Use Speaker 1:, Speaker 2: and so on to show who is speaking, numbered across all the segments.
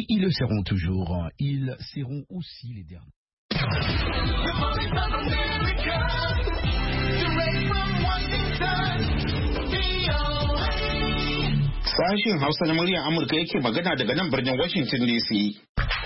Speaker 1: Oui, ils le seront toujours. Ils seront aussi les derniers.
Speaker 2: Sashen Hausa na muryar Amurka yake magana daga nan birnin Washington DC.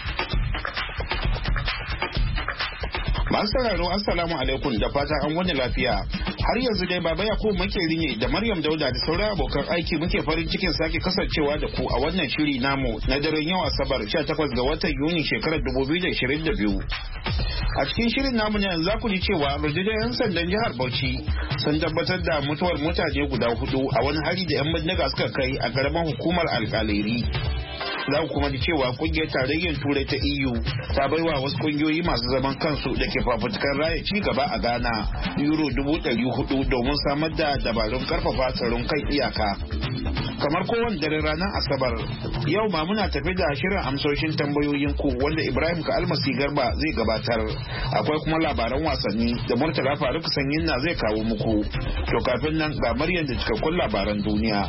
Speaker 2: Masu sauraro assalamu alaikum da fata an wani lafiya. Har yanzu dai Baba Yakubu Makeri ne da Maryam Dauda da sauran abokan aiki muke farin cikin sake kasancewa da ku a wannan shiri namu na daren yau Asabar 18 ga watan Yuni shekarar 2022. A cikin shirin namu ne yanzu ku ji cewa rundunar 'yan sandan jihar Bauchi sun tabbatar da mutuwar mutane guda 4 a wani hari da 'yan bindiga suka kai a karamar hukumar alƙaleri. Za ku kuma ji cewa kungiyar tarayyar turai ta EU ta baiwa wasu kungiyoyi masu zaman kansu da ke fafutukar raya ci gaba a Ghana euro 400 domin samar da dabarun karfafa tsaron kan iyaka. Kamar kowane dare ranar Asabar, yau ma muna tafi da shirin amsoshin tambayoyin ku wanda Ibrahim ka almasi garba zai gabatar. Akwai kuma labaran wasanni da Murtala Faruk Sanyin na zai kawo muku. To kafin nan ga Maryam da cikakkun labaran duniya.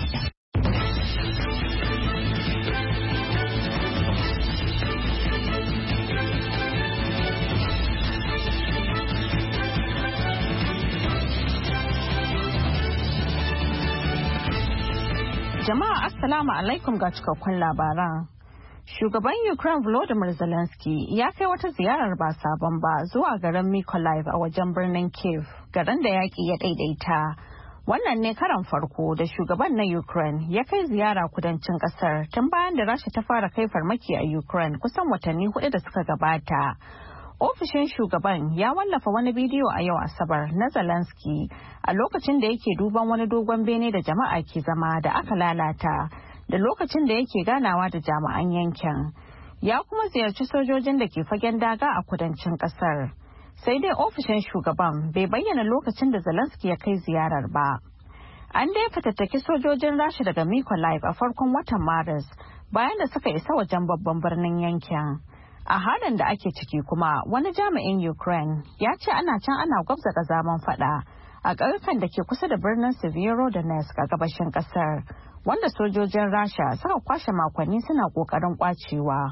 Speaker 3: Jama'a Assalamu alaikum ga cikakkun labaran. Shugaban Ukraine Volodymyr Zelensky ya kai wata ziyarar ba sabon ba zuwa garin Mykolaiv a wajen birnin Kyiv, garin da yaƙi ya daidaita. Wannan ne karan farko da shugaban na Ukraine ya kai ziyara kudancin ƙasar tun bayan da Rasha ta fara kai farmaki a Ukraine kusan watanni 4 da suka gabata. Ofishin shugaban ya wallafa wani bidiyo a yau Asabar na Zelensky a lokacin da yake duban wani dogon bene da jama'a ke zama da aka lalata da lokacin da yake ganawa da jami'an yankin. Ya kuma ziyarci sojojin da ke fagen daga a kudancin kasar. Sai dai ofishin shugaban bai bayyana lokacin da Zelensky ya kai ziyarar ba. An dai fatattaki sojojin Rasha daga Mykolaiv a farkon watan Maris bayan da suka isa wajen babban birnin yankin. A halin da ake ciki kuma wani jami'in Ukraine ya ce ana gwabza kazaman fada a ƙauyukan da ke kusa da birnin Severodonetsk a gabashin ƙasar, wanda sojojin Rasha suka kwashe makonni suna ƙoƙarin ƙwacewa.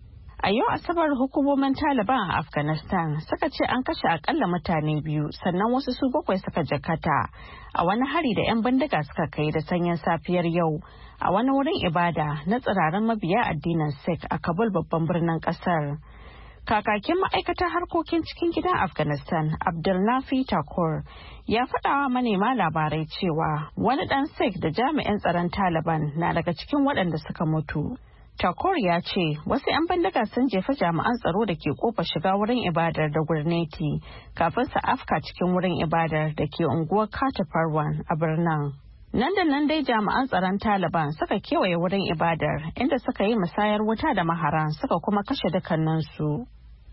Speaker 3: A yau Asabar hukumomin Taliban a Afghanistan suka ce an kashe akalla mutane 2 sannan wasu su 7 suka jakata a wani hari da 'yan bindiga suka kai da sanyin safiyar yau a wani wurin ibada na tsirarin mabiya addinin Sikh a Kabul babban birnin kasar. Kakakin ma'aikatar harkokin cikin gidan Afghanistan Abdulnafi Takur ya faɗawa manema labarai cewa wani ɗan Sikh da jami'in tsaron Taliban na daga cikin waɗanda suka mutu. Takur ya ce wasu 'yan bindiga sun jefa jami'an tsaro da ke kofa shiga wurin ibadar da gurneti kafin su afka cikin wurin ibadar da ke unguwar Kata Parwan a birnin. Nan da nan dai jami'an tsaron Taliban suka kewaye wurin ibadar inda suka yi musayar wuta da maharan suka kuma kashe dukkaninsu.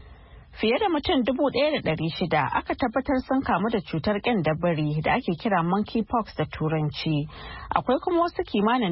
Speaker 3: Fiye da mutum 1,600 aka tabbatar sun kamu da cutar ƙyandabiri da ake kira monkeypox da turanci. Akwai kuma wasu kimanin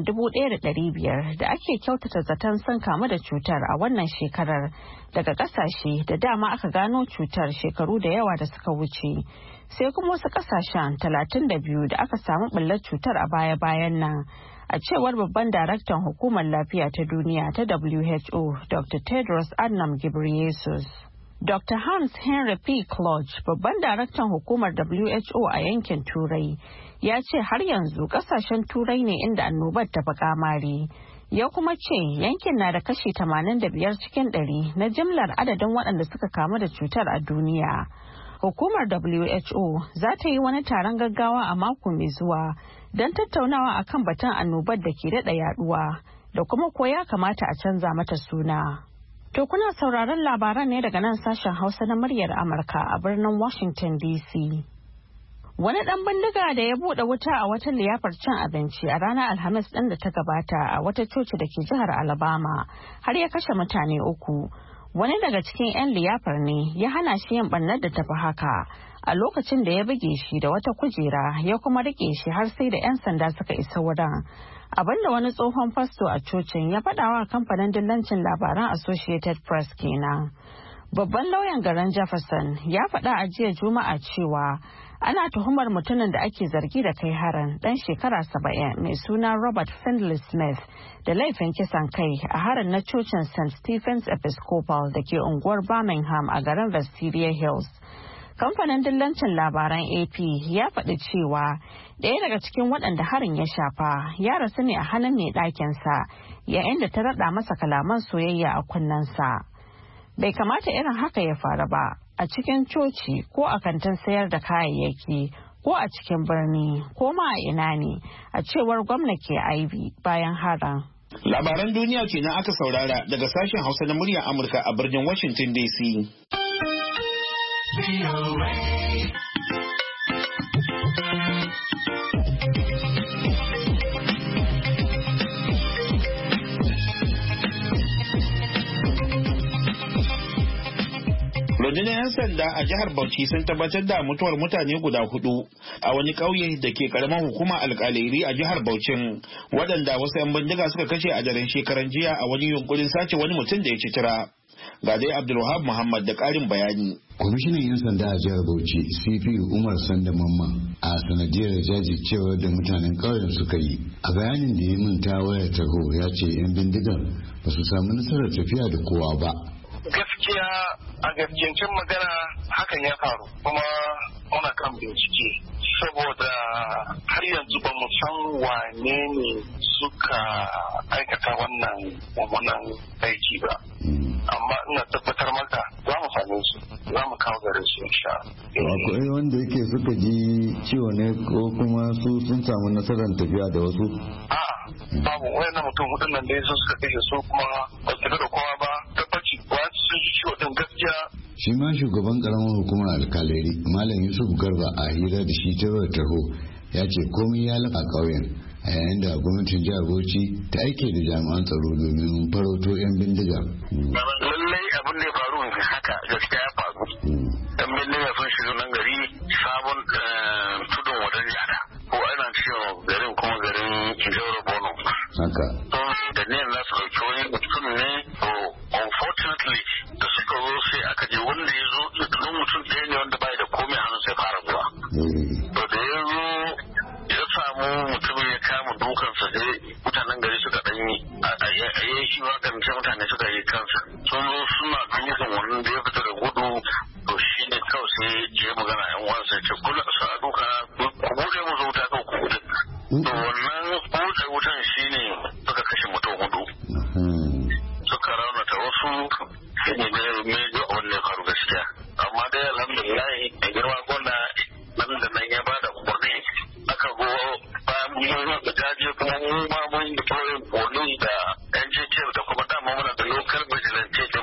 Speaker 3: 1,500 da ake kyautata zaton sun kamu da cutar a wannan shekarar daga ƙasashe da dama aka gano cutar shekaru da yawa da suka wuce. Sai kuma wasu ƙasashen 32 da aka samu ɓullar cutar a baya-bayan nan. A cewar babban daraktan hukumar lafiya ta duniya ta WHO, Dr. Tedros Adhanom Ghebreyesus. Dr. Hans Henry P. Kluge, babban daraktan hukumar WHO a yankin Turai, ya ce har yanzu kasashen Turai ne inda annobar ta fi kamari. Ya kuma ce yankin na da kashi 85 cikin 100 na jimlar adadin waɗanda suka kamu da cutar a duniya. Hukumar WHO za ta yi wani taron gaggawa a mako mai zuwa don tattaunawa akan batun annobar da ke daɗa yaduwa da kuma ko ya kamata a canza mata suna. To kuna sauraron labaran ne daga nan sashen Hausa na muryar Amurka a birnin Washington DC. Wani ɗan bindiga da ya buɗe wuta a wata liyafar cin abinci a ranar Alhamis ɗin da ta gabata a wata coci da ke jihar Alabama har ya kashe mutane 3. Wani daga cikin 'yan liyafar ne ya hana shi yin ɓarnar da tafi haka a lokacin da ya buge shi da wata kujera ya kuma riƙe shi har sai da 'yan sanda suka isa wurin. Abinda wani tsohon fasto a cocin ya faɗawa kamfanin dillancin labaran Associated Press kenan. Babban lauyan garin Jefferson ya faɗa a jiya Juma'a cewa ana tuhumar mutumin da ake zargi da kai harin ɗan shekara 70 mai suna Robert Findlay Smith da laifin kisan kai a harin na cocin St. Stephen's Episcopal da ke unguwar Birmingham a garin Vestavia Hills. Kamfanin dillancin labaran AP ya faɗi cewa ɗaya daga cikin waɗanda harin ya shafa ya rasu ne a hannun mai ɗakinsa yayin da ta raɗa masa kalaman soyayya a kunnensa. Bai kamata irin haka ya faru ba a cikin coci ko a kantin sayar da kayayyaki ko a cikin birni ko ma a ina ne, a cewar gwamna ke Ivy bayan harin.
Speaker 2: Labaran duniya kenan aka saurara daga sashen Hausa na muryar Amurka a birnin Washington DC. Rundunar 'yan sanda a jihar Bauchi sun tabbatar da mutuwar mutane guda 4 a wani ƙauye da ke karamar hukumar alƙalairi a jihar Bauchin, waɗanda wasu 'yan bindiga suka kashe a daren shekaran jiya a wani yunkurin sace wani mutum da ya ci tira. Ga dai Abdulwahab Muhammad da ƙarin bayani.
Speaker 4: Kwamishinan 'yan sanda a jihar Bauchi CP Umar Sanda Mamman a sanadiyar jajircewar da mutanen ƙauyen suka yi. A bayanin da ya min ta wayar tarho ya ce 'yan bindigan ba su samu nasarar tafiya da kowa ba.
Speaker 5: Gaskiya a gaskiyancin magana hakan ya faru kuma muna kan bincike saboda har yanzu ba mu san wane ne suka aikata wannan mummunan aiki ba. Amma ina tabbatar maka za mu same su, za mu kawo gare su insha Allah.
Speaker 4: Akwai wanda yake suka ji ciwo ne ko kuma su sun samu nasarar tafiya da wasu?
Speaker 5: Babu wayannan mutum hudun nan dai suka kashe su kuma ba su da kowa ba, tabbaci wasu sun ji ciwo din gaskiya.
Speaker 4: Shi ma shugaban karamar hukumar alkaleri Malam Yusuf Garba a hira da shi ta tarho ya ce komai ya lafa ƙauyen a yayin da gwamnatin jihar Bauchi ta aike da jami'an tsaro domin farauto 'yan bindiga.
Speaker 5: Lallai abin da ya faru haka gaskiya ya faru. 'Yan bindiga sun shiga nan gari sabon tudun wajen jada ko ana cewa garin kuma garin Jauro Bono.
Speaker 4: Haka.
Speaker 5: Da ne na su ɗauki wani mutum ne to unfortunately da suka zo sai aka je wanda ya zo don mutum ɗaya ne wanda bai da komai hannun sai fara zuwa. To da ya zo ya samu mutumin ya kama dukansa sai mutanen gari suka ɗan yi a yi shi magance mutane suka yi kansa. Sun zo suna dukan wani da ya fita da gudu to shi ne kawai sai ya magana yan uwansa ya ce kula su a duka ku buɗe musu wuta kawai ku buɗe. To wannan buɗe wutan shi ne suka kashe mutum 4. Suka raunata wasu shi ne mai wanda ya faru gaskiya. Amma dai alhamdulillah a girma gwamna nan da nan ya bada umarni aka go bayan mun jaje kuma mu ma mun yi police da NJTF da kuma dama muna da local vigilante din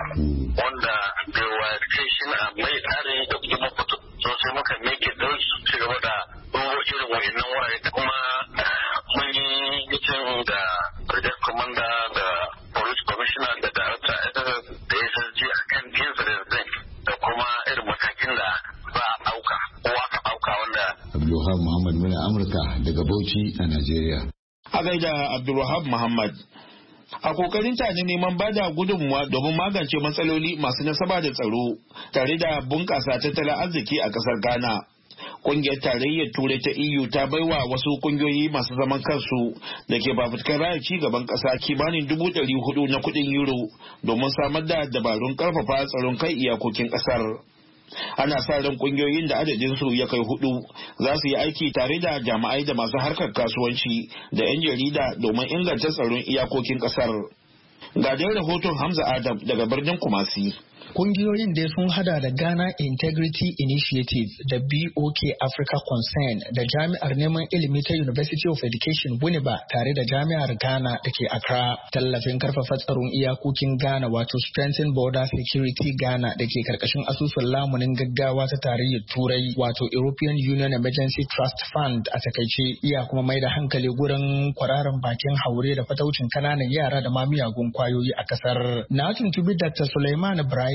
Speaker 5: wanda da verification a mai tare da kuma fito so sai muka make don su ci gaba da irin wa'annan wurare da kuma mun yi meeting da project commander da police commissioner da director da SSG akan incident da kuma irin matakin da za a ɗauka ko aka ɗauka wanda.
Speaker 4: Abdulwahab Muhammad muna Amurka daga Bauchi a Najeriya.
Speaker 2: A gaida Abdulwahab Muhammad. A kokarin ta ne neman bada gudunmuwa domin magance matsaloli masu nasaba da tsaro tare da bunƙasa tattalin arziki a ƙasar Ghana. Ƙungiyar tarayyar Turai ta EU ta baiwa wasu ƙungiyoyi masu zaman kansu da ke fafutukar raya ci gaban ƙasa kimanin 400 na kuɗin euro domin samar da dabarun ƙarfafa tsaron kai iyakokin ƙasar. Ana sa ran ƙungiyoyin da adadinsu ya kai 4 za su yi aiki tare da jami'ai da masu harkar kasuwanci da 'yan jarida domin inganta tsaron iyakokin ƙasar. Ga dai rahoton Hamza Adam daga birnin Kumasi.
Speaker 6: Kungiyoyin dai sun hada da Ghana Integrity Initiative da BOK Africa Concern da Jami'ar Neman Ilimi ta University of Education Winneba tare da Jami'ar Ghana da ke Accra. Tallafin karfafa tsaron iyakokin Ghana wato Strengthen Border Security Ghana da ke karkashin asusun lamunin gaggawa ta tarayyar Turai wato European Union Emergency Trust Fund a takaice iya kuma mai da hankali gurin kwararan bakin haure da fataucin kananan yara da ma miyagun kwayoyi a kasar. Na tuntubi Dr. Suleiman Ibrahim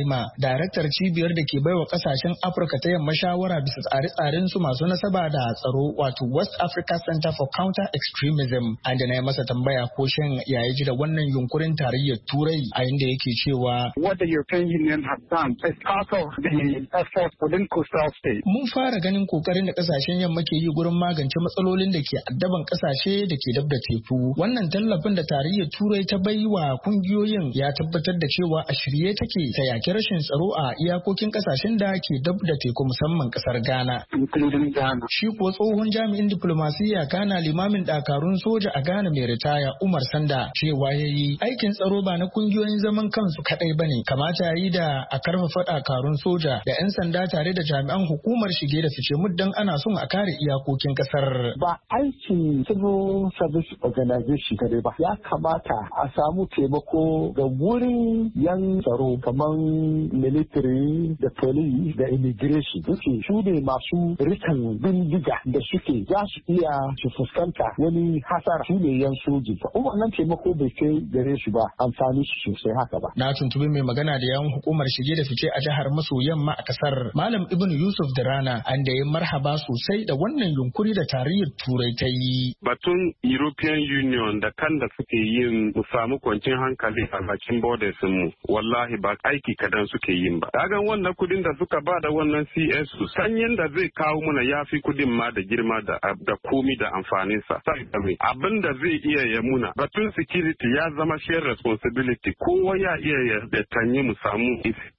Speaker 6: Galadima, daraktar cibiyar da ke baiwa kasashen Afirka ta yamma shawara bisa tsare-tsaren su masu nasaba da tsaro wato West Africa Center for Counter Extremism. An da na yi masa tambaya ko shin ya ji da wannan yunkurin tarayyar Turai a inda yake cewa
Speaker 7: what the European Union has done is part of the effort within coastal states.
Speaker 6: Mun fara ganin kokarin da kasashen yamma ke yi gurin magance matsalolin da ke addaban kasashe da ke dab da teku. Wannan tallafin da tarayyar Turai ta bai wa kungiyoyin ya tabbatar da cewa a shirye take ta yaki rashin tsaro a iyakokin kasashen da ke dab da teku musamman kasar Ghana. Shi kuwa tsohon jami'in diplomasiyya kana limamin dakarun soja a Ghana mai ritaya Umar Sanda cewa yayi aikin tsaro ba na kungiyoyin zaman kansu kadai bane, kamata yi da a karfafa dakarun soja da 'yan sanda tare da jami'an hukumar shige da fice muddan ana son a kare iyakokin kasar.
Speaker 7: Ba aikin civil service organization kadai ba, ya kamata a samu taimako ga wurin yan tsaro kamar military da police da immigration. Su ne masu rikan bindiga da suke za su iya su fuskanta wani hasara, su ne yan soji. Kuma wannan taimako bai kai gare su ba amfani su sosai haka ba.
Speaker 6: Na tuntubi mai magana da yawan hukumar shige da fice a jihar maso yamma a kasar Malam Ibn Yusuf Dirana, an da ya marhaba sosai da wannan yunkuri da tarayyar Turai ta yi.
Speaker 8: Batun European Union da kan da suke yin mu samu kwanciyar hankali a bakin borders mu wallahi ba aiki kadan suke yin ba. Kagan wannan kudin da suka ba da wannan CS sanyin da zai kawo mana yafi kudin ma da girma da komi da amfanin sa. Abin da zai iya ya muna batun security ya zama shared responsibility, kowa ya iya ya tanye mu samu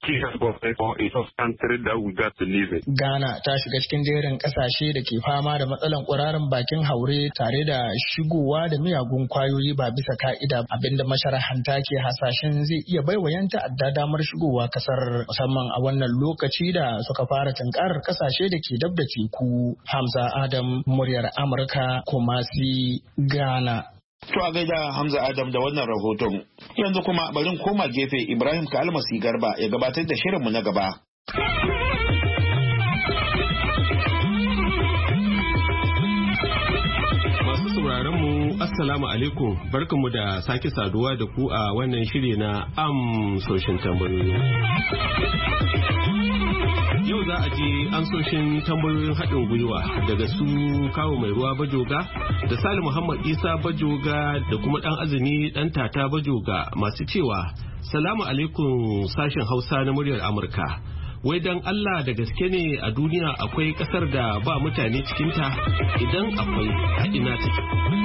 Speaker 6: Ghana ta shiga cikin jerin kasashe da ke fama da matsalan ƙwararin bakin haure tare da shigowa da miyagun kwayoyi ba bisa ka'ida, abinda masharahanta ke hasashen zai iya baiwa yan ta'adda damar shigowa kasar musamman a wannan lokaci da suka fara tunkarar kasashe da ke dab da teku. Hamza Adam, muryar Amurka, Kumasi, Ghana.
Speaker 2: To a gaida Hamza Adam da wannan rahoton. Yanzu kuma bari koma gefe Ibrahim Kalmasi Garba ya gabatar da shirinmu na gaba.
Speaker 9: Masu sauraron mu Assalamu alaikum, barkanmu da sake saduwa da ku a wannan shiri na amsoshin tambayoyi. Yau za a ji amsoshin tambayoyin haɗin gwiwa daga su kawo mai ruwa Bajoga da Sali Muhammad Isa Bajoga da kuma ɗan azumi ɗan tata Bajoga masu cewa salamu alaikum sashen Hausa na muryar Amurka. Wai dan Allah da gaske ne a duniya akwai ƙasar da ba mutane cikinta? Idan akwai, a ina take?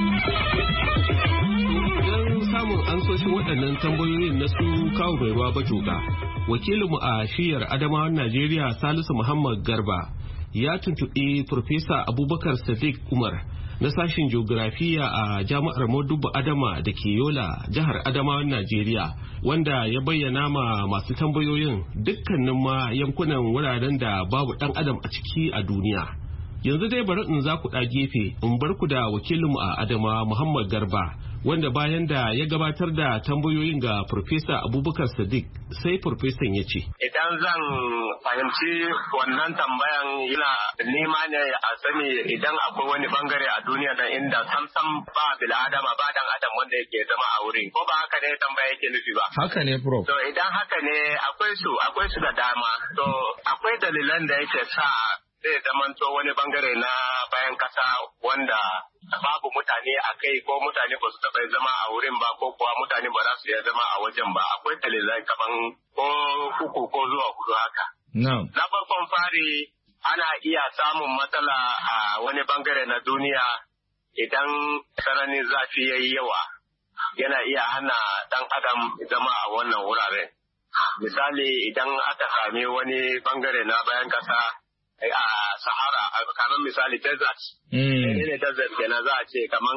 Speaker 9: Don samun amsoshin waɗannan tambayoyin na su kawo mai ruwa Bajoga, wakilinmu a shiyar Adamawan Najeriya Salisu Muhammad Garba ya tuntuɓi Farfesa Abubakar Sadiq Umar na sashen geografiya a jami'ar Modubba Adama da ke Yola, jihar Adamawan Najeriya, wanda ya bayyana ma masu tambayoyin dukkanin ma yankunan wuraren da babu ɗan adam a ciki a duniya. Yanzu dai bari in za ku ɗa gefe in bar ku da wakilinmu a Adama Muhammad Garba, wanda bayan da ya gabatar da tambayoyin ga Farfesa Abubakar Sadiq sai Farfesan ya ce.
Speaker 5: Idan zan fahimci wannan tambayan yana nema ne a sani idan akwai wani bangare a duniya da inda samsam ba bil'adama ba dan adam wanda yake zama a wurin. Ko ba haka ne tambaya yake nufi ba?
Speaker 9: Haka ne Prof.
Speaker 5: To idan haka ne akwai su da dama. To akwai dalilan da yake sa zai zamanto wani bangare na bayan kasa wanda babu mutane a kai ko mutane ba su taɓa zama a wurin ba ko kuwa mutane ba za su iya zama a wajen ba. Akwai dalilai kaman ko uku ko zuwa hudu haka. Na farkon fari ana iya samun matsala a wani bangare na duniya idan tsananin zafi ya yi yawa, yana iya hana ɗan adam zama a wannan wuraren. Misali idan aka sami wani bangare na bayan kasa a Sahara, kamar misali desert. Ne desert kenan za a ce kaman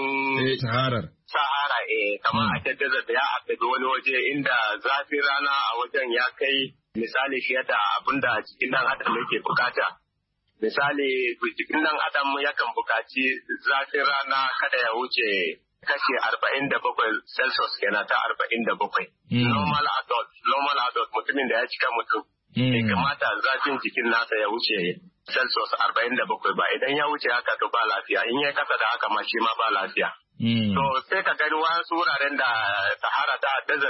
Speaker 5: Sahara kamar a ce desert ya afebi wani waje inda zafin rana a wajen ya kai misali fiye da abin da cikin dan adam yake bukata. Misali cikin dan adam yakan bukaci zafin rana kada ya wuce kashi 47 Celsius kenan ta 47. Normal adult mutumin da ya cika mutum. Bai kamata zafin jikin nasa ya wuce Celsius 47 ba, idan ya wuce haka to ba lafiya, in ya kasa da haka ma shi ma ba lafiya. To sai ka gani wasu wuraren da Sahara da desert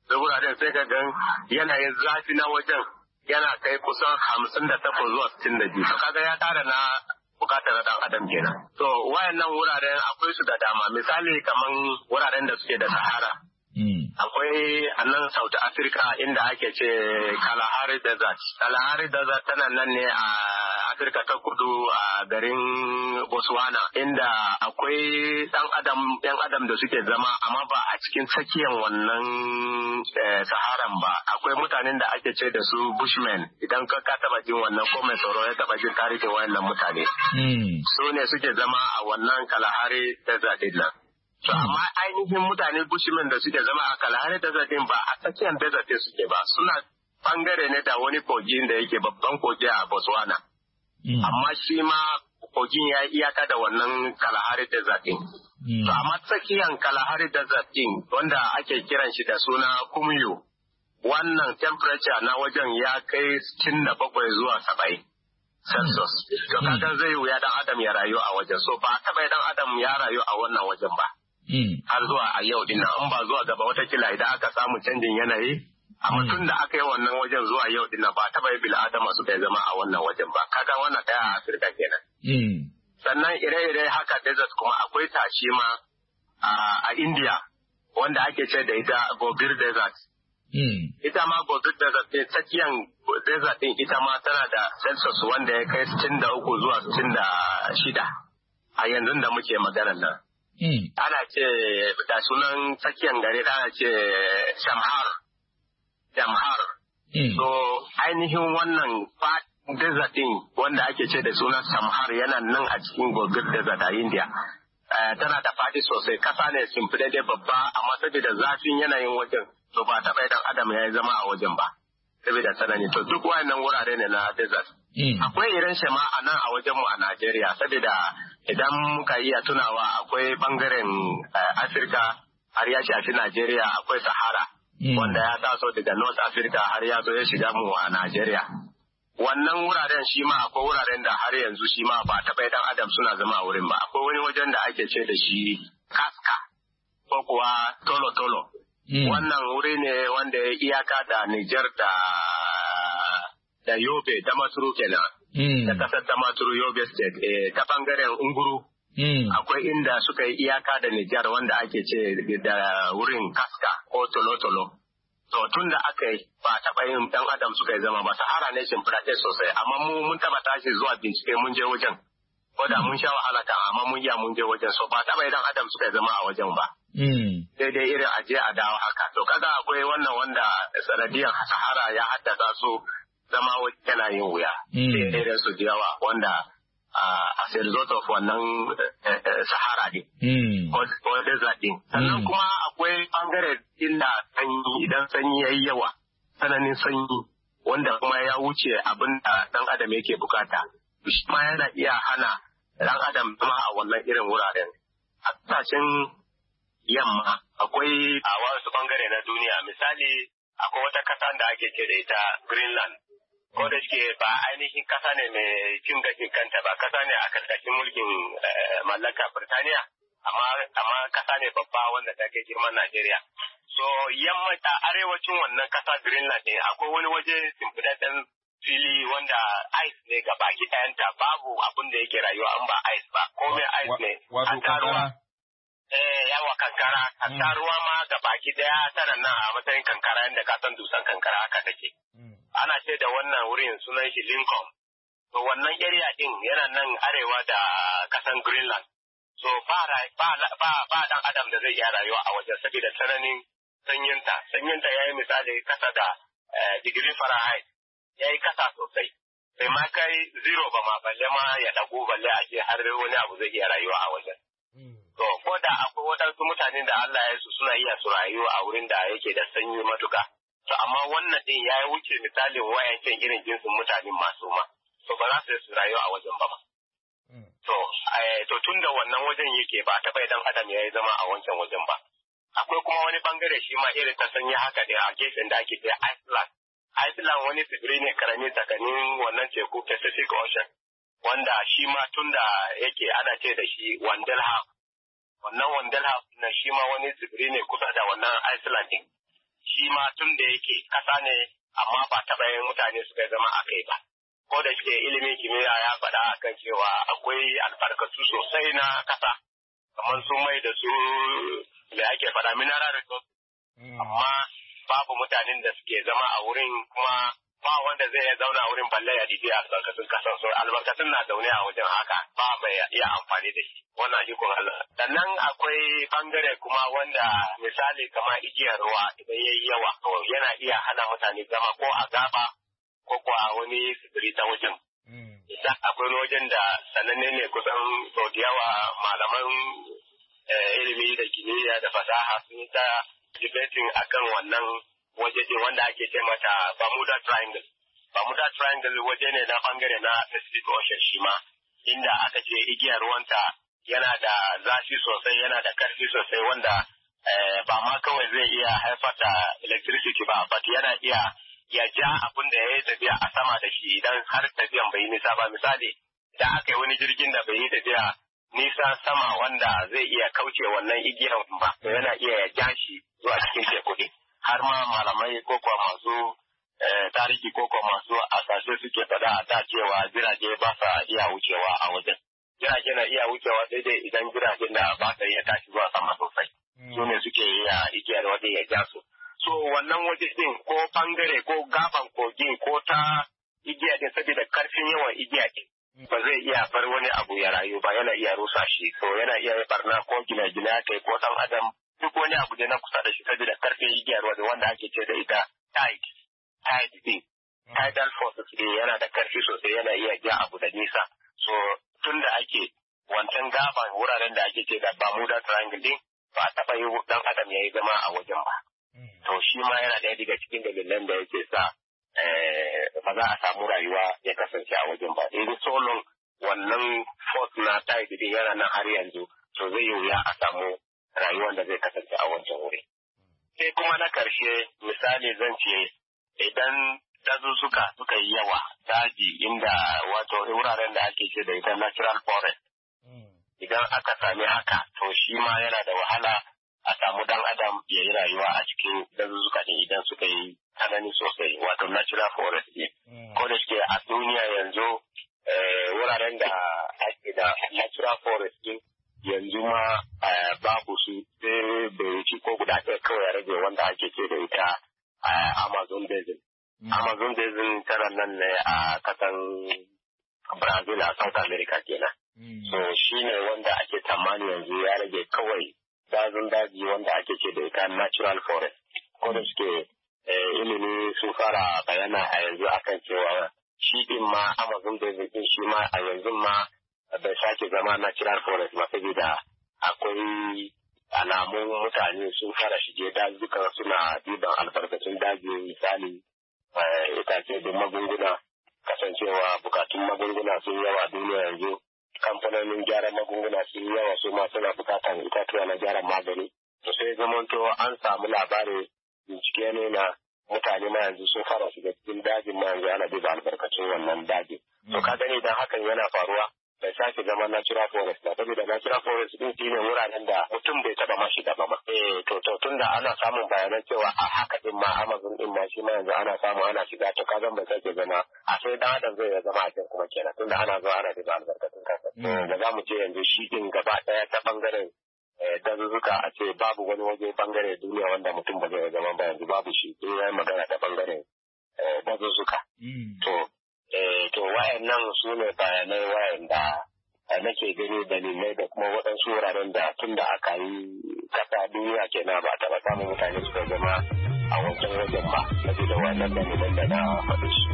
Speaker 5: da wuraren sai ka gan yanayin zafi na wajen yana kai kusan 58 zuwa 62. Kaga ya tara na bukatar na dan adam kenan. To wayannan wuraren akwai su da dama, misali kaman wuraren da suke da Sahara. Akwai a nan South Africa inda ake ce Kalahari Desert. Kalahari Desert tana nan ne a Afirka ta kudu a garin Botswana, inda akwai yan adam da suke zama amma ba a cikin tsakiyar wannan Saharan ba. Akwai mutanen da ake ce da su Bushmen, idan ka taba jin wannan ko mai tsoro ya taba jin tarihin wayannan mutane. Su ne suke zama a wannan Kalahari Desert din nan. To amma ainihin mutane Bushmen da suke zama a Kalahari Desert din ba a tsakiyar desert din suke ba, suna bangare ne da wani kogin da yake babban kogi a Botswana. Amma shi ma kogin ya iyaka da wannan Kalahari Desert din. To amma tsakiyar Kalahari Desert din wanda ake kiran shi da suna Kumyo, wannan temperature na wajen ya kai 67 zuwa 70 Celsius. To kaga zai wuya dan adam ya rayu a wajen, so ba taba dan adam ya rayu a wannan wajen ba. Har zuwa a yau din an ba zuwa gaba watakila idan aka samu canjin yanayi, amma tun da aka yi wannan wajen zuwa yau din ba taba yi bil'adama su kai zama a wannan wajen ba. Kaga wannan daya a Afirka kenan. Sannan ire-ire haka desert kuma akwai tashi ma a India wanda ake ce da ita Gobir Desert. Ita ma Gobir Desert ne tsakiyan desert din ita ma tana da Celsius wanda ya kai 63 zuwa 66 a yanzu da muke maganar nan. Ana ce da sunan tsakiyan gari ana ce Jamhar. So ainihin wannan desert din wanda ake ce da sunan Samhar yana nan a cikin Gobir Desert a India. Tana da faɗi sosai, kasa ne simfidade babba amma saboda zafin yanayin wajen to ba taɓa idan adam ya yi zama a wajen ba saboda tsanani. To duk wayannan wurare ne na desert. Akwai irin shema a nan a wajenmu a Najeriya, saboda idan muka iya tunawa akwai bangaren Afirka har ya shafi Najeriya, akwai Sahara wanda ya taso daga North Africa har ya zo ya shiga mu a Najeriya. Wannan wuraren shi ma akwai wuraren da har yanzu shi ma ba taɓa dan adam suna zama a wurin ba. Akwai wani wajen da ake ce da shi Kaska ko kuwa Tolo-Tolo. Wannan wuri ne wanda ya iyaka da Niger da Yobe, Damaturu kenan. Da kasar Damaturu Yobe State ta bangaren Unguru. Akwai inda suka yi iyaka da Niger wanda ake ce da wurin Kaska ko Tolo-Tolo. To tun da aka yi ba taɓa yin ɗan adam suka yi zama ba, Sahara ne shimfiɗaɗɗe sosai, amma mun taɓa tashi zuwa bincike mun je wajen. Ko da mun sha wahala ta amma mun je wajen, so ba taɓa ɗan adam suka yi zama a wajen ba. Daidai irin aje a dawo haka. To kaga akwai wannan wanda sanadiyar Sahara ya haddasa su zama wajen yana yin wuya. Irin su yawa wanda as a result of wannan Sahara din. Ko desert din. Sannan kuma akwai bangare inda sanyi, idan sanyi ya yi yawa, tsananin sanyi wanda kuma ya wuce abin da ɗan adam yake bukata. Shi ma yana iya hana ɗan adam zama a wannan irin wuraren. A ƙasashen yamma akwai a wasu bangare na duniya, misali akwai wata ƙasa da ake ce da ita Greenland. Ko da ke ba ainihin kasa ne mai cin gashin kanta ba, kasa ne a karkashin mulkin mallaka Birtaniya, amma kasa ne babba wanda ta ke girman Najeriya. So yamma arewacin wannan kasa Greenland ne akwai wani waje simfidaden fili wanda ice ne ga baki ɗayanta, babu abin da yake rayuwa an ba ice ba, komai ice ne.
Speaker 10: Wato kankara?
Speaker 5: Yawa kankara. Hatta ruwa ma ga baki ɗaya tana nan a matsayin kankara yadda ka san dusan kankara haka take. Ana ce da wannan wurin sunan shi Lincoln. To wannan area din yana nan arewa da kasan Greenland. So ba dan adam da zai iya rayuwa a wajen saboda tsananin sanyinta. Sanyinta yayi misali kasa da degree Fahrenheit. Yayi kasa sosai. Bai ma kai 0 ba ma balle ma ya dago balle a ce har wani abu zai iya rayuwa a wajen. To ko da akwai waɗansu mutanen da Allah ya su suna iya su rayuwa a wurin da yake da sanyi matuka. To amma wannan din ya wuce misalin wayancan irin jinsin mutanen masu ma. To ba za su rayu a wajen ba ma. To tun da wannan wajen yake ba taɓa idan adam ya yi zama a wancan wajen ba. Akwai kuma wani bangare shi ma irin ta sanyi haka ne a gefen da ake ce Iceland. Iceland wani tsibiri ne karami tsakanin wannan teku Pacific Ocean. Wanda shi ma tun da yake ana ce da shi Wandelhav. Wannan Wandelhav na shi ma wani tsibiri ne kusa da wannan Iceland din.
Speaker 10: shi ma tun da yake kasa ne amma ba taɓa yin mutane suka zama a kai ba. Ko da shike ilimin kimiyya ya faɗa akan cewa akwai albarkatu sosai na kasa kamar su mai da su da ake faɗa mineral resources. Amma babu mutanen da suke zama a wurin kuma ba wanda zai zauna a wurin balle ya dide albarkatun kasan so albarkatun na zaune a wajen haka ba mai iya amfani da shi wannan ikon Allah. Sannan akwai bangare kuma wanda misali kamar igiyar ruwa idan yayi yawa to yana iya hana mutane zama ko a gaba ko a wani sifiri ta wajen. Idan akwai wajen da sananne ne kusan sau da yawa malaman ilimi da kimiyya da fasaha sun ta debating akan wannan waje wanda ake ce mata Bermuda Triangle. Bermuda Triangle waje ne na bangare na Pacific Ocean shi ma inda aka ce igiyar ruwanta yana da zafi sosai yana da karfi sosai wanda ba ma kawai zai iya haifar da electricity ba but yana iya ya ja abin da ya yi tafiya a sama da shi idan har tafiyan bai yi nisa ba. Misali idan aka yi wani jirgin da bai yi tafiya nisa sama wanda zai iya kauce wannan igiyar ba to yana iya ya ja shi zuwa cikin teku ne. Har ma malamai ko kuwa masu tarihi ko kuwa masu asashe suke faɗa a da cewa jirage ba sa iya wucewa a wajen. Jirage na iya wucewa sai dai idan jiragen da ba sa iya tashi zuwa sama sosai. Su ne suke iya igiyar wajen ya ja su. So wannan waje din ko bangare ko gaban kogin ko ta igiya din saboda karfin yawan igiya din ba zai iya bar wani abu ya rayu ba yana iya rusa shi so yana iya barna ko gina-gina ya kai ko dan adam duk wani abu da na kusa da shi saboda karfin igiyar waje wanda ake ce da ita tide din tidal forces din yana da karfi sosai yana iya ja abu da nisa so tun da ake wancan gaban wuraren da ake ce da Bermuda Triangle din ba a taɓa yi dan adam ya yi zama a wajen ba. To shi ma yana ɗaya daga cikin dalilan da yake sa ba za a samu rayuwa ya kasance a wajen ba. In solon wannan force na tide din yana nan har yanzu to zai yi wuya a samu rayuwar da zai kasance a wancan wuri. Sai kuma na karshe misali zan ce idan dazuzzuka suka yi yawa daji inda wato wuraren da ake ce da ita natural forest. Idan aka sami haka to shi ma yana da wahala a samu dan adam ya yi rayuwa a cikin dazuzzuka ne idan suka yi tsanani sosai wato natural forest ne. Ko da shi a duniya yanzu wuraren da ake da natural forest ne yanzu ma babu su sai bai wuce ko guda ɗaya kawai ya rage wanda ake ce da ita Amazon Basin. Amazon Basin tana nan ne a kasan Brazil a South America kenan. So shi ne wanda ake tamani yanzu ya rage kawai dazun daji wanda ake ce da ita natural forest. Ko da suke ilimi sun fara bayana a yanzu akan cewa shi din ma Amazon Basin din shi ma a yanzu ma bai sake zama natural forest ba saboda akwai alamun mutane sun fara shige dazuka suna diban albarkacin daji misali itace da magunguna kasancewa bukatun magunguna sun yawa duniya yanzu kamfanonin gyaran magunguna sun yawa su ma suna bukatan itatuwa na gyaran magani to sai zamanto an samu labarin bincike ne na mutane ma yanzu sun fara shiga cikin dajin ma yanzu ana duba albarkacin wannan dajin to ka gani idan hakan yana faruwa bai sake zama natural forest ba saboda natural forest din shi ne wuraren da mutum bai taba ma shiga ba ma to tunda ana samun bayanan cewa a haka din ma Amazon din ma shi ma yanzu ana samu ana shiga to ka bai sake zama a sai dan adam zai zama a cikin kuma kenan tunda ana zuwa ana duba albarkatun kasa da za mu ce yanzu shi din gaba daya ta bangaren dazuzzuka a ce babu wani waje bangare duniya wanda mutum ba zai zama ba yanzu babu shi sai ya magana ta bangaren dazuzzuka to wayannan su ne bayanai wayanda nake gani dalilai da kuma waɗansu wuraren da tun da aka yi kasa duniya kenan ba taɓa samun mutane suka zama a wancan wajen ba saboda wannan dalilan da na faɗi su.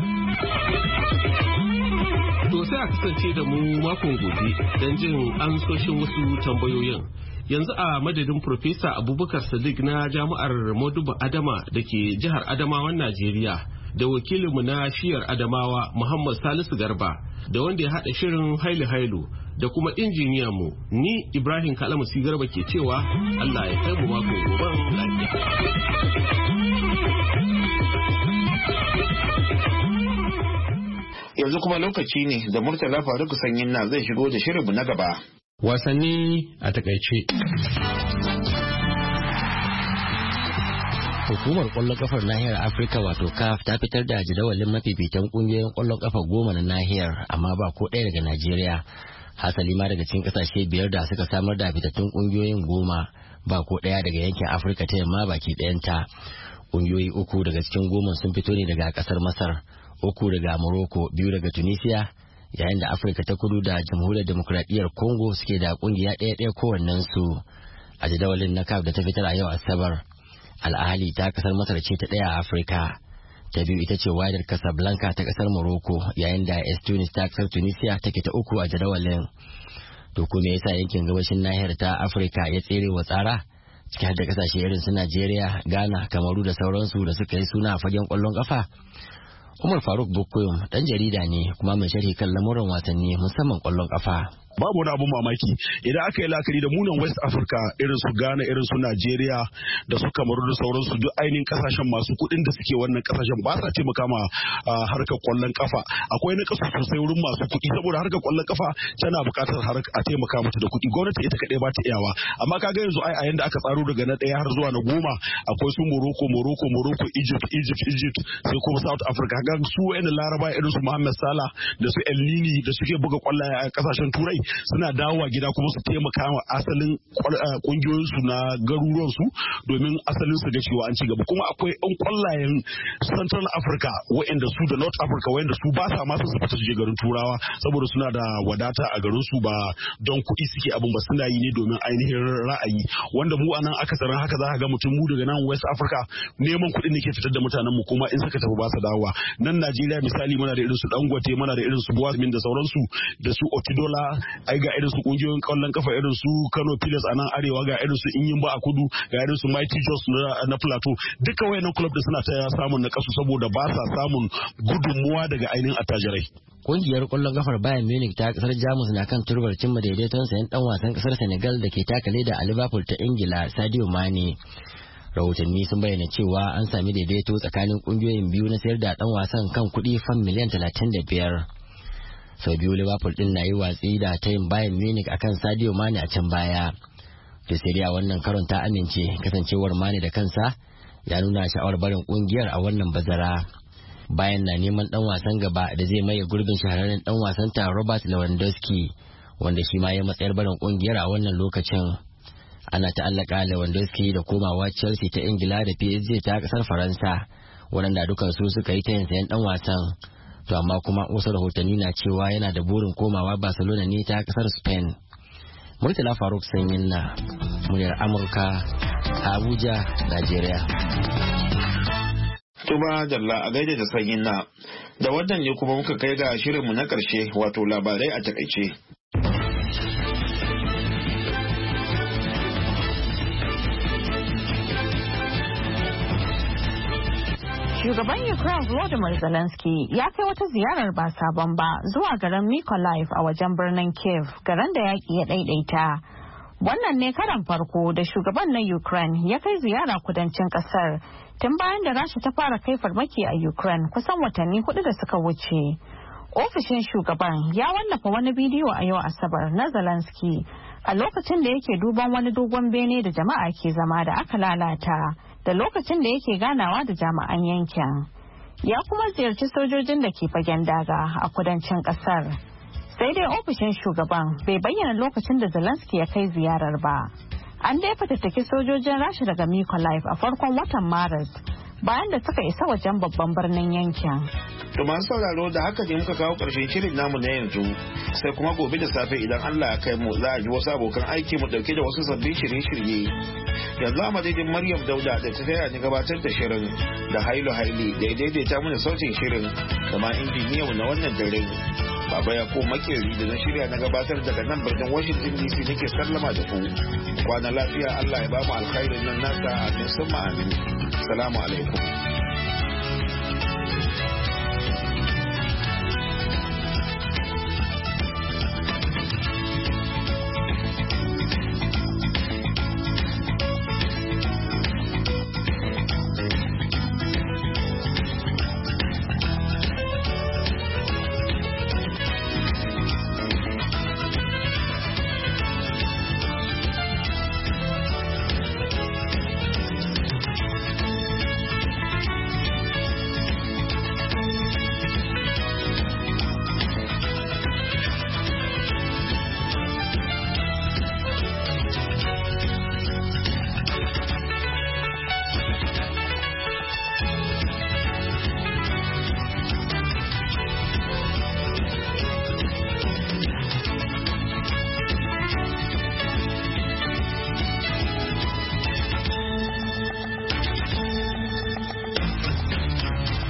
Speaker 9: To sai a kasance da mu makon gobe don jin ansoshin wasu tambayoyin. Yanzu a madadin Profesa Abubakar Sadiq na Jami'ar Modubu Adama da ke jihar Adamawan Najeriya da wakilinmu na shiyar Adamawa Muhammad Salisu Garba da wanda ya haɗa shirin Hailu da kuma injiniyanmu ni Ibrahim Kalamusi Garba ke cewa Allah ya kai mu makon goben lafiya.
Speaker 2: Yanzu kuma lokaci ne da Murtala Faruk Sanyin na zai shigo da shirinmu na gaba.
Speaker 11: Wasanni a takaice. Hukumar kwallon kafar nahiyar Afirka wato CAF ta fitar da jadawalin mafifitan kungiyoyin kwallon kafa 10 na nahiyar amma ba ko ɗaya daga Najeriya. Hasali ma daga cikin kasashe 5 da suka samar da fitattun kungiyoyin 10 ba ko ɗaya daga yankin Afirka ta yamma baki ɗayanta. Kungiyoyi 3 daga cikin 10 sun fito ne daga kasar Masar, 3 daga Morocco, 2 daga Tunisia, yayin da Afirka ta Kudu da Jamhuriyar Demokradiyyar Congo suke da kungiya ɗaya kowannensu. A jadawalin na CAF da ta fitar a yau Asabar, Al Ahly ta kasar Masar ce ta ɗaya a Afirka. Ta biyu ita ce Wydad Casablanca ta kasar Morocco, yayin da AS Tunis ta kasar Tunisia take ta 3 a jadawalin. To kuma yasa yankin gabashin nahiyar ta Afirka ya tsere wa tsara, ciki har da kasashe irin su Najeriya, Ghana, Kamaru da sauransu da suka yi suna a fagen kwallon kafa. Umar Faruk Bokoyom dan jarida ne kuma mai sharhi kan lamuran wasanni musamman kwallon kafa.
Speaker 12: Babu wani abun mamaki idan aka yi la'akari da munan West Africa irin su Ghana, irin su Najeriya da su Kamaru da sauransu, duk ainihin kasashen masu kuɗin da suke wannan kasashen ba sa taimaka ma harkar kwallon kafa. Akwai na kasu sosai wurin masu kuɗi, saboda harkar kwallon kafa tana buƙatar a taimaka mata da kuɗi. Gwamnati ita kaɗai ba ta iyawa, amma kaga yanzu a yanda aka tsaro daga na 1 har zuwa na 10 akwai su Morocco, Egypt sai kuma South Africa. Kaga su wayannan Laraba irin su Mohamed Salah da su El Nini da suke buga kwallaye a kasashen Turai suna dawowa gida kuma su taimaka wa asalin kungiyoyinsu na garuruwansu domin asalin su ga cewa an ci gaba. Kuma akwai yan kwallayen Central Africa wa'anda su da North Africa wa'anda su ba sa masu su fita su je garin Turawa saboda suna da wadata a garin su, ba don kuɗi suke abin ba, suna yi ne domin ainihin ra'ayi. Wanda mu anan akasarin haka za ka ga mutum mu daga nan West Africa neman kuɗi ne ke fitar da mutanen mu, kuma in suka tafi ba su dawowa. Nan Najeriya misali muna da irin su Dangote, muna da irin su Buwasmin da sauransu da su Otidola, ai ga irin su kungiyoyin kallon kafa irin su Kano Pilas a nan arewa, ga irin su Inyimba a kudu, ga irin su Mighty Jos na Plateau. Duka wayannan club da suna ta samun na kasu saboda ba sa samun gudunmuwa daga ainihin attajirai.
Speaker 11: Kungiyar kwallon kafar Bayern Munich ta kasar Jamus na kan turbar cimma daidaiton sayan dan wasan kasar Senegal da ke taka leda a Liverpool ta Ingila, Sadio Mane. Rahotanni sun bayyana cewa an sami daidaito tsakanin kungiyoyin biyu na sayar da dan wasan kan kuɗi fan miliyan 35. Sau biyu Liverpool din na yi watsi da tayin Bayern Munich akan Sadio Mane a can baya. Da sai dai a wannan karon ta amince, kasancewar Mane da kansa ya nuna sha'awar barin kungiyar a wannan bazara. Bayan na neman dan wasan gaba da zai maye gurbin shahararren dan wasan ta Robert Lewandowski, wanda shi ma ya matsayar barin kungiyar a wannan lokacin. Ana ta'allaka Lewandowski da komawa Chelsea ta Ingila da PSG ta kasar Faransa, waɗanda dukansu suka yi tayin sayan dan wasan. To amma kuma wasu rahotanni na cewa yana da burin komawa Barcelona ne ta kasar Spain. Murtala Faruk Sanyin na muryar Amurka a Abuja, Najeriya.
Speaker 2: Tuba Dalla a gaida da Sanyin na. Da wannan ne kuma muka kai ga shirinmu na ƙarshe, wato labarai a takaice.
Speaker 3: Shugaban Ukraine Volodymyr Zelensky ya kai wata ziyarar ba sabon ba zuwa garin Mykolaiv a wajen birnin Kiev, garin da yaƙi ya ɗaiɗaita. Wannan ne karan farko da shugaban na Ukraine ya kai ziyara kudancin ƙasar tun bayan da Rasha ta fara kai farmaki a Ukraine kusan watanni 4 da suka wuce. Ofishin shugaban ya wallafa wani bidiyo a yau Asabar na Zelensky a lokacin da yake duban wani dogon bene da jama'a ke zama da aka lalata, da lokacin da yake ganawa da jami'an yankin. Ya kuma ziyarci sojojin da ke fagen daga a kudancin kasar. Sai dai ofishin shugaban bai bayyana lokacin da Zelensky ya kai ziyarar ba. An dai fatattaki sojojin Rasha daga Mykolaiv a farkon watan Maris bayan da suka isa wajen babban birnin yankin.
Speaker 2: To masu sauraro, da haka ne muka kawo ƙarshen shirin namu na yanzu, sai kuma gobe da safe idan Allah ya kai mu za a ji wasu abokan aiki mu dauke da wasu sabbin shirye-shirye. Yanzu a madadin Maryam Dauda da ta taya ni gabatar da shirin, da Hailu Haili da ya daidaita mana sautin shirin, da ma injiniyan na wannan dare. Baba ya ko makeri da na shirya na gabatar daga nan birnin Washington DC nake sallama da ku. Kwana lafiya, Allah ya ba mu alkhairin nan nasa, amin summa amin. Salamu alaikum.